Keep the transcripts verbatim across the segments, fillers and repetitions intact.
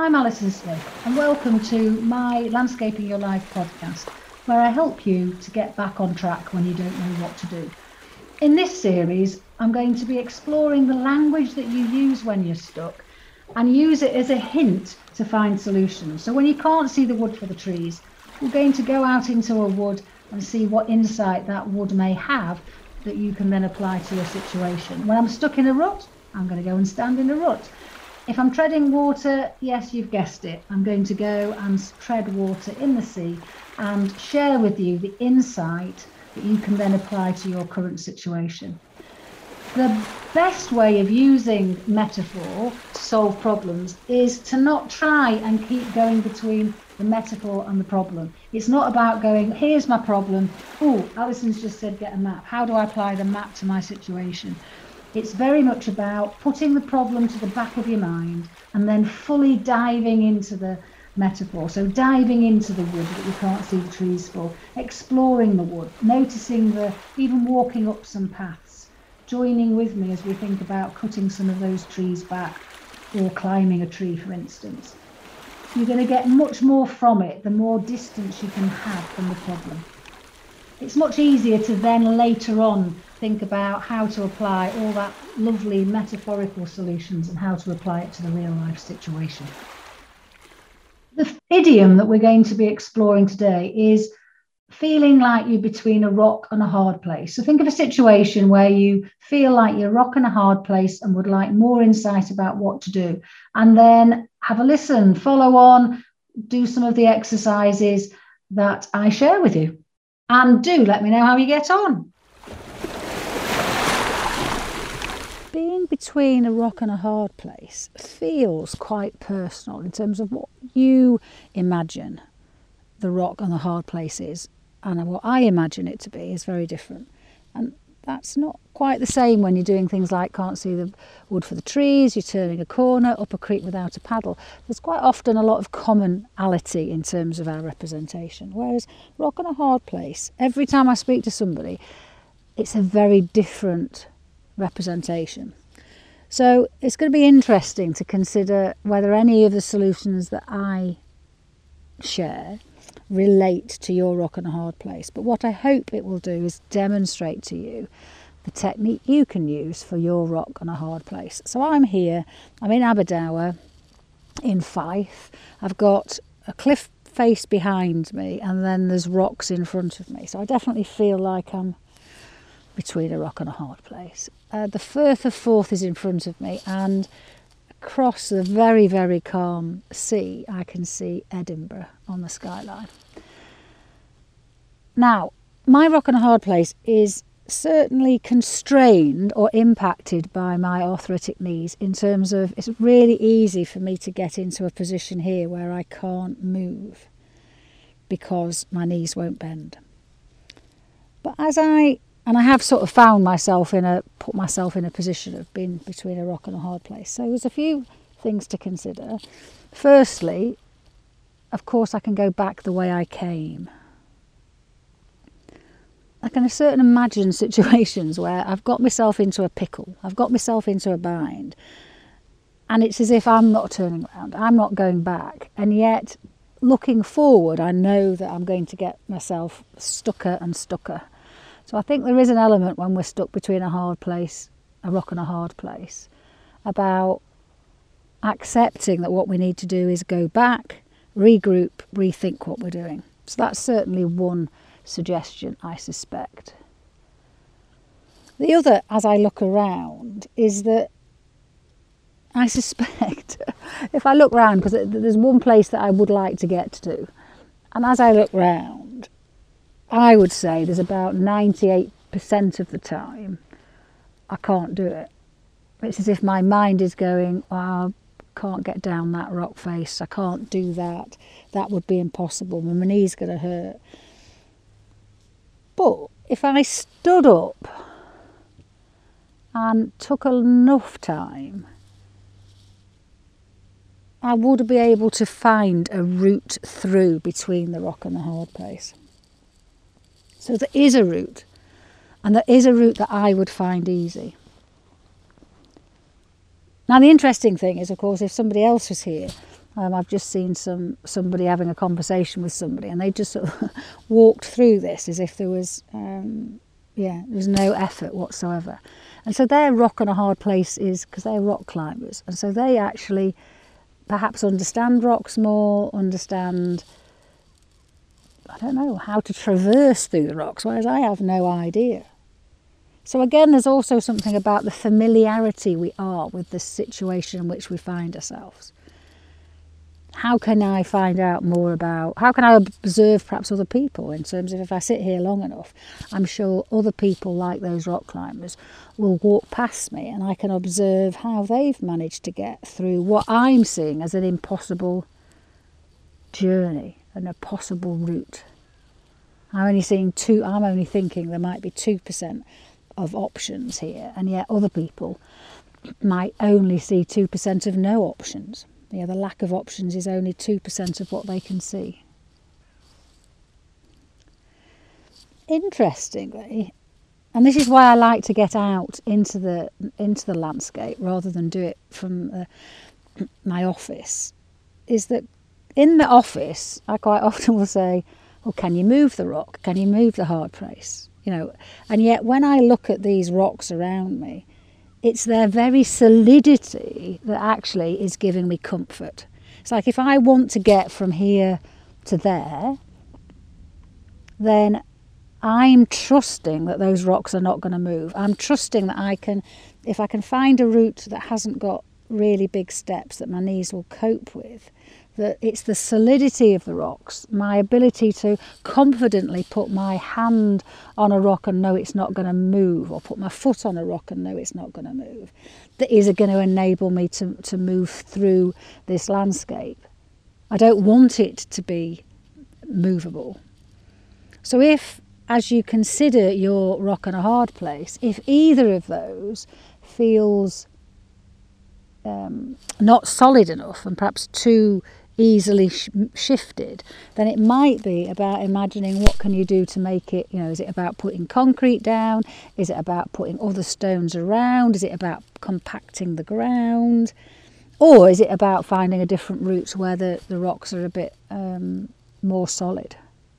I'm Alison Smith, and welcome to my Landscaping Your Life podcast, where I help you to get back on track when you don't know what to do. In this series, I'm going to be exploring the language that you use when you're stuck and use it as a hint to find solutions. So when you can't see the wood for the trees, we're going to go out into a wood and see what insight that wood may have that you can then apply to your situation. When I'm stuck in a rut, I'm going to go and stand in a rut. If I'm treading water, yes, you've guessed it, I'm going to go and tread water in the sea and share with you the insight that you can then apply to your current situation. The best way of using metaphor to solve problems is to not try and keep going between the metaphor and the problem. It's not about going, here's my problem. Oh, Alison's just said get a map. How do I apply the map to my situation? It's very much about putting the problem to the back of your mind and then fully diving into the metaphor. So diving into the wood that you can't see the trees for, exploring the wood, noticing the, even walking up some paths, joining with me as we think about cutting some of those trees back or climbing a tree, for instance. You're going to get much more from it the more distance you can have from the problem. It's much easier to then later on think about how to apply all that lovely metaphorical solutions and how to apply it to the real life situation. The idiom that we're going to be exploring today is feeling like you're between a rock and a hard place. So think of a situation where you feel like you're a rock and a hard place and would like more insight about what to do. And then have a listen, follow on, do some of the exercises that I share with you. And do let me know how you get on. Being between a rock and a hard place feels quite personal in terms of what you imagine the rock and the hard place is, and what I imagine it to be is very different. And that's not quite the same when you're doing things like can't see the wood for the trees, you're turning a corner, up a creek without a paddle. There's quite often a lot of commonality in terms of our representation. Whereas rock and a hard place, every time I speak to somebody, it's a very different representation. So it's going to be interesting to consider whether any of the solutions that I share relate to your rock and a hard place. But what I hope it will do is demonstrate to you the technique you can use for your rock and a hard place. So I'm here, I'm in Aberdour in Fife. I've got a cliff face behind me and then there's rocks in front of me. So I definitely feel like I'm between a rock and a hard place. Uh, the Firth of Forth is in front of me, and across the very, very calm sea, I can see Edinburgh on the skyline. Now, my rock and a hard place is certainly constrained or impacted by my arthritic knees in terms of it's really easy for me to get into a position here where I can't move because my knees won't bend. But as I, and I have sort of found myself in a, put myself in a position of being between a rock and a hard place. So there's a few things to consider. Firstly, of course, I can go back the way I came. I can certain imagine situations where I've got myself into a pickle, I've got myself into a bind, and it's as if I'm not turning around, I'm not going back, and yet looking forward, I know that I'm going to get myself stucker and stucker. So I think there is an element when we're stuck between a hard place, a rock and a hard place, about accepting that what we need to do is go back, regroup, rethink what we're doing. So that's certainly one suggestion, I suspect. The other, as I look around, is that I suspect if I look around, because there's one place that I would like to get to, and as I look round, I would say there's about ninety-eight percent of the time I can't do it. It's as if my mind is going, oh, I can't get down that rock face, I can't do that, that would be impossible, my knee's going to hurt. But if I stood up and took enough time, I would be able to find a route through between the rock and the hard place. So there is a route, and there is a route that I would find easy. Now the interesting thing is, of course, if somebody else was here Um, I've just seen some somebody having a conversation with somebody, and they just sort of walked through this as if there was, um, yeah, there was no effort whatsoever. And so their rock and a hard place is because they're rock climbers, and so they actually perhaps understand rocks more, understand, I don't know, how to traverse through the rocks, whereas I have no idea. So again, there's also something about the familiarity we are with the situation in which we find ourselves. How can I find out more about, how can I observe perhaps other people, in terms of if I sit here long enough, I'm sure other people like those rock climbers will walk past me, and I can observe how they've managed to get through what I'm seeing as an impossible journey and a possible route. I'm only seeing two, I'm only thinking there might be two percent of options here, and yet other people might only see two percent of no options. Yeah, the lack of options is only two percent of what they can see. Interestingly, and this is why I like to get out into the into the landscape rather than do it from uh, my office, is that in the office I quite often will say, well, can you move the rock? Can you move the hard place? You know, and yet when I look at these rocks around me, it's their very solidity that actually is giving me comfort. It's like if I want to get from here to there, then I'm trusting that those rocks are not going to move. I'm trusting that I can, if I can find a route that hasn't got really big steps that my knees will cope with, that it's the solidity of the rocks, my ability to confidently put my hand on a rock and know it's not going to move, or put my foot on a rock and know it's not going to move, that is going to enable me to, to move through this landscape. I don't want it to be movable. So if, as you consider your rock and a hard place, if either of those feels um, not solid enough and perhaps too easily sh- shifted, then it might be about imagining what can you do to make it, you know, is it about putting concrete down? Is it about putting other stones around? Is it about compacting the ground? Or is it about finding a different route where the, the rocks are a bit um, more solid?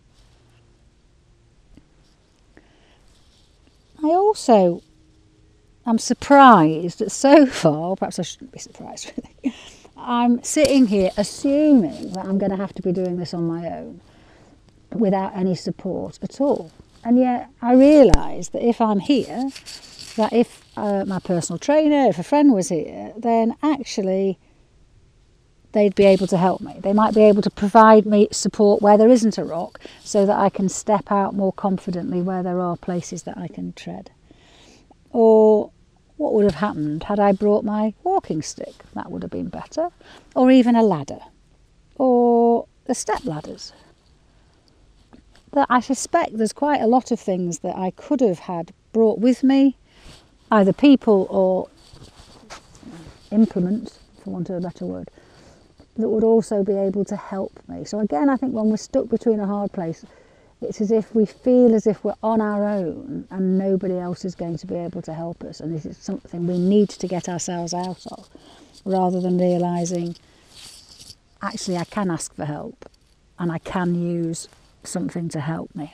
I also am surprised that so far, perhaps I shouldn't be surprised really, I'm sitting here assuming that I'm going to have to be doing this on my own without any support at all. And yet I realise that if I'm here, that if uh, my personal trainer, if a friend was here, then actually they'd be able to help me. They might be able to provide me support where there isn't a rock, so that I can step out more confidently where there are places that I can tread. Or what would have happened had I brought my walking stick? That would have been better. Or even a ladder. Or the step ladders. That I suspect there's quite a lot of things that I could have had brought with me, either people or implements, for want of a better word, that would also be able to help me. So again, I think when we're stuck between a hard place, it's as if we feel as if we're on our own and nobody else is going to be able to help us, and this is something we need to get ourselves out of, rather than realising, actually I can ask for help and I can use something to help me.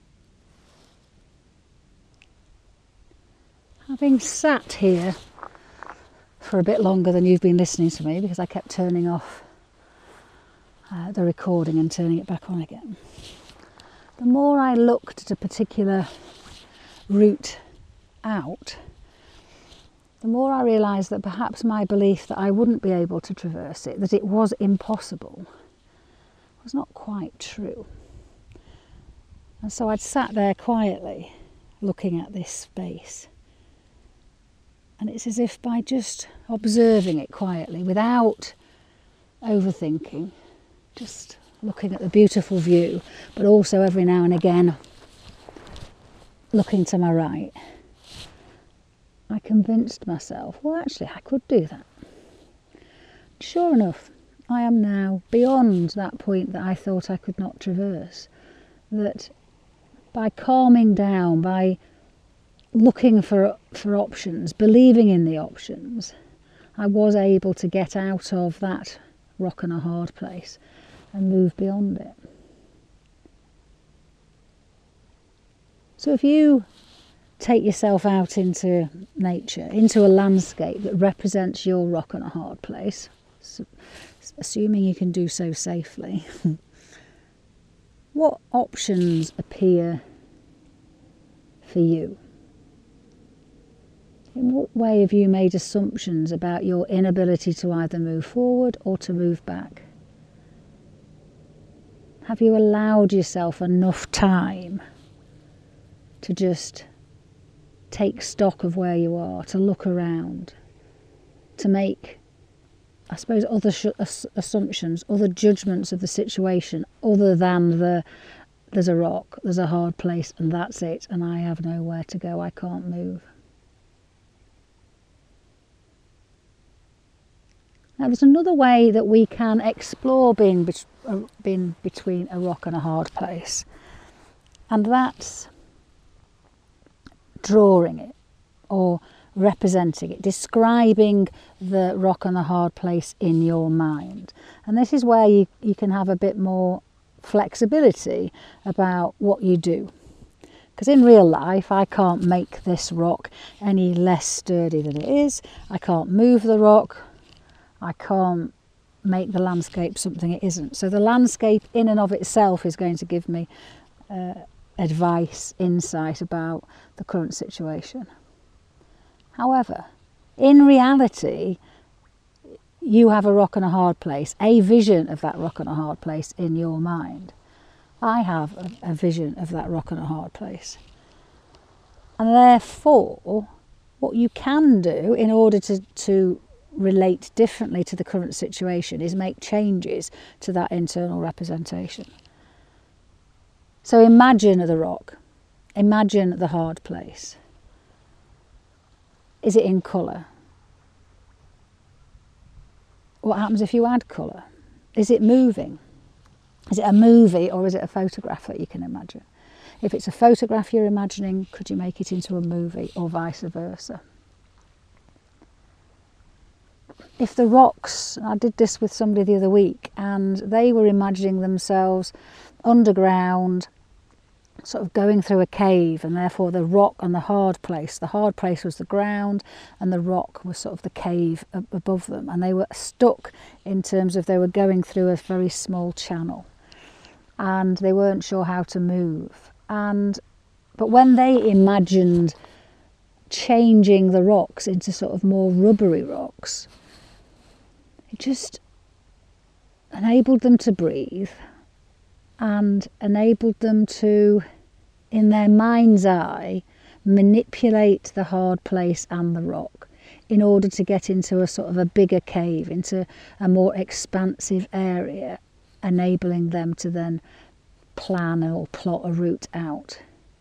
Having sat here for a bit longer than you've been listening to me, because I kept turning off uh, the recording and turning it back on again, the more I looked at a particular route out, the more I realised that perhaps my belief that I wouldn't be able to traverse it, that it was impossible, was not quite true. And so I'd sat there quietly looking at this space. And it's as if by just observing it quietly, without overthinking, just looking at the beautiful view, but also every now and again looking to my right, I convinced myself, well, actually, I could do that. Sure enough, I am now beyond that point that I thought I could not traverse. That by calming down, by looking for for options, believing in the options, I was able to get out of that rock and a hard place and move beyond it. So if you take yourself out into nature, into a landscape that represents your rock and a hard place, so, assuming you can do so safely, what options appear for you? In what way have you made assumptions about your inability to either move forward or to move back? Have you allowed yourself enough time to just take stock of where you are, to look around, to make, I suppose, other sh- assumptions, other judgments of the situation, other than the, there's a rock, there's a hard place, and that's it, and I have nowhere to go, I can't move. Now, there's another way that we can explore being, be- uh, being between a rock and a hard place, and that's drawing it or representing it, describing the rock and the hard place in your mind. And this is where you, you can have a bit more flexibility about what you do. Because in real life, I can't make this rock any less sturdy than it is. I can't move the rock. I can't make the landscape something it isn't. So the landscape in and of itself is going to give me uh, advice, insight about the current situation. However, in reality, you have a rock and a hard place, a vision of that rock and a hard place in your mind. I have a, a vision of that rock and a hard place. And therefore, what you can do in order to, to relate differently to the current situation is make changes to that internal representation. So imagine the rock, imagine the hard place. Is it in colour? What happens if you add colour? Is it moving? Is it a movie or is it a photograph that you can imagine? If it's a photograph you're imagining, could you make it into a movie or vice versa? If the rocks, I did this with somebody the other week, and they were imagining themselves underground, sort of going through a cave, and therefore the rock and the hard place, the hard place was the ground and the rock was sort of the cave above them, and they were stuck in terms of they were going through a very small channel and they weren't sure how to move. And but when they imagined changing the rocks into sort of more rubbery rocks, it just enabled them to breathe and enabled them to, in their mind's eye, manipulate the hard place and the rock in order to get into a sort of a bigger cave, into a more expansive area, enabling them to then plan or plot a route out.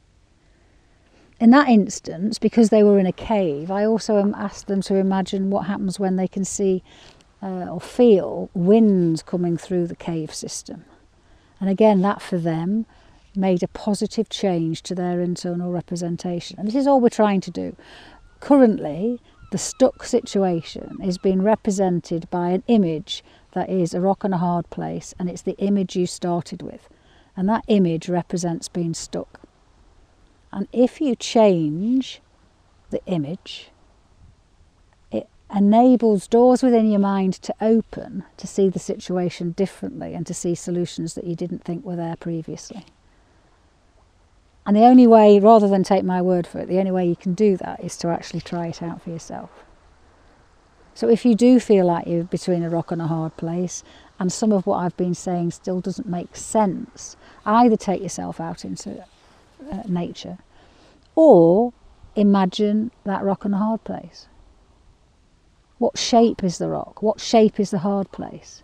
In that instance, because they were in a cave, I also asked them to imagine what happens when they can see uh, or feel wind coming through the cave system. And again, that for them made a positive change to their internal representation. And this is all we're trying to do. Currently, the stuck situation is being represented by an image that is a rock and a hard place, and it's the image you started with. And that image represents being stuck. And if you change the image, it enables doors within your mind to open to see the situation differently and to see solutions that you didn't think were there previously. And the only way, rather than take my word for it, the only way you can do that is to actually try it out for yourself. So if you do feel like you're between a rock and a hard place, and some of what I've been saying still doesn't make sense, either take yourself out into uh, nature, or imagine that rock and a hard place. What shape is the rock? What shape is the hard place?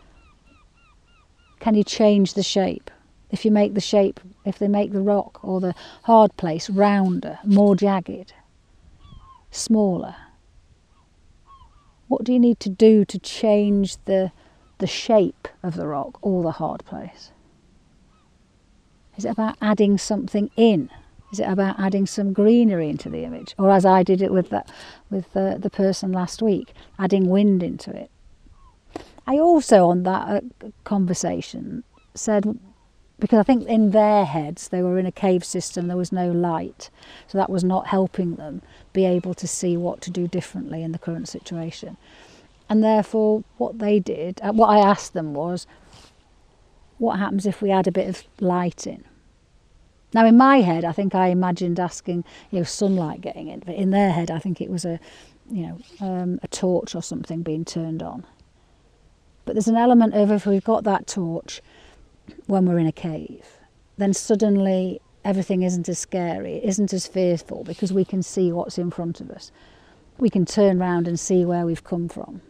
Can you change the shape? If you make the shape, if they make the rock or the hard place rounder, more jagged, smaller, what do you need to do to change the, the shape of the rock or the hard place? Is it about adding something in? Is it about adding some greenery into the image? Or as I did it with that, with the, the person last week, adding wind into it? I also, on that uh, conversation, said, because I think in their heads they were in a cave system, there was no light, so that was not helping them be able to see what to do differently in the current situation. And therefore what they did, what I asked them was, what happens if we add a bit of light in? Now in my head I think I imagined asking, you know, sunlight getting in, but in their head I think it was a, you know, um, a torch or something being turned on. But there's an element of, if we've got that torch when we're in a cave, then suddenly everything isn't as scary, it isn't as fearful, because we can see what's in front of us. We can turn round and see where we've come from.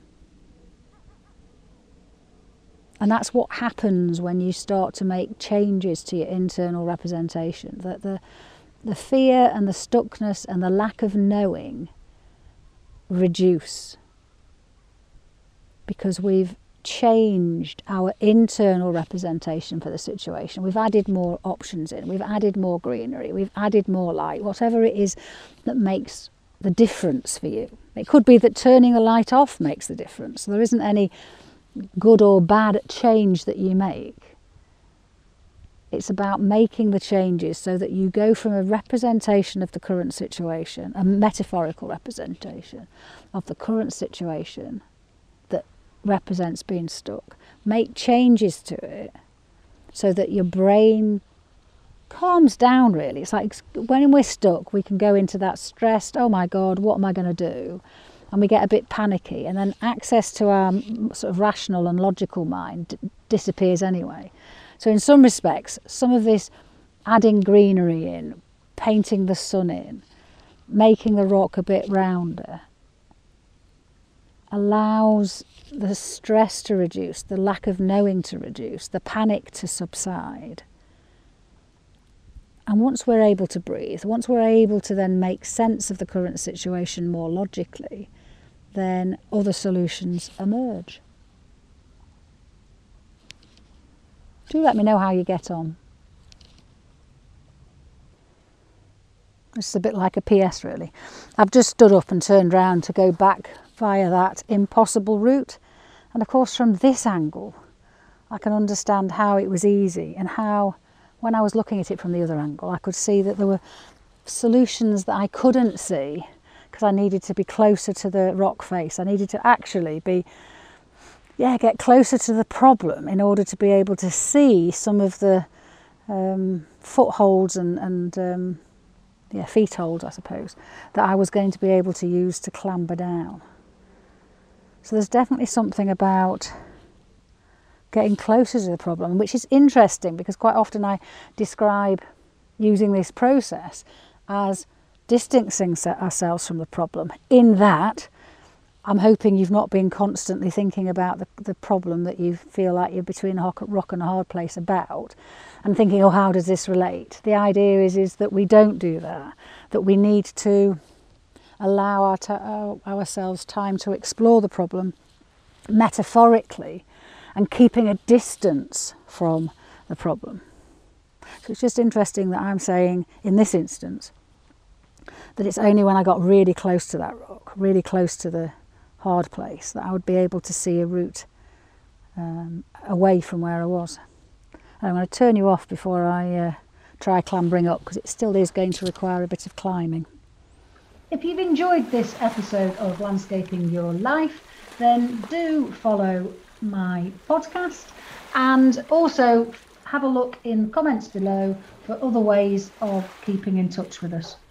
And that's what happens when you start to make changes to your internal representation, that the, the fear and the stuckness and the lack of knowing reduce, because we've changed our internal representation for the situation. We've added more options in, we've added more greenery, we've added more light, whatever it is that makes the difference for you. It could be that turning the light off makes the difference. There isn't any good or bad change that you make. It's about making the changes so that you go from a representation of the current situation, a metaphorical representation of the current situation that represents being stuck. Make changes to it so that your brain calms down, really. It's like when we're stuck, we can go into that stressed, oh my God, what am I going to do? And we get a bit panicky, and then access to our sort of rational and logical mind d- disappears anyway. So in some respects, some of this adding greenery in, painting the sun in, making the rock a bit rounder, allows the stress to reduce, the lack of knowing to reduce, the panic to subside. And once we're able to breathe, once we're able to then make sense of the current situation more logically, then other solutions emerge. Do let me know how you get on. It's a bit like a P S, really. I've just stood up and turned round to go back via that impossible route. And of course, from this angle, I can understand how it was easy, and how, when I was looking at it from the other angle, I could see that there were solutions that I couldn't see because I needed to be closer to the rock face. I needed to actually be, yeah, get closer to the problem in order to be able to see some of the um, footholds and, and um, yeah, feet holds, I suppose, that I was going to be able to use to clamber down. So there's definitely something about getting closer to the problem, which is interesting because quite often I describe using this process as distancing ourselves from the problem, in that I'm hoping you've not been constantly thinking about the, the problem that you feel like you're between a rock and a hard place about, and thinking, oh, how does this relate? The idea is, is that we don't do that, that we need to allow our t- our, ourselves time to explore the problem metaphorically and keeping a distance from the problem. So it's just interesting that I'm saying, in this instance, that it's only when I got really close to that rock, really close to the hard place, that I would be able to see a route um, away from where I was. And I'm going to turn you off before I uh, try clambering up, because it still is going to require a bit of climbing. If you've enjoyed this episode of Landscaping Your Life, then do follow my podcast, and also have a look in the comments below for other ways of keeping in touch with us.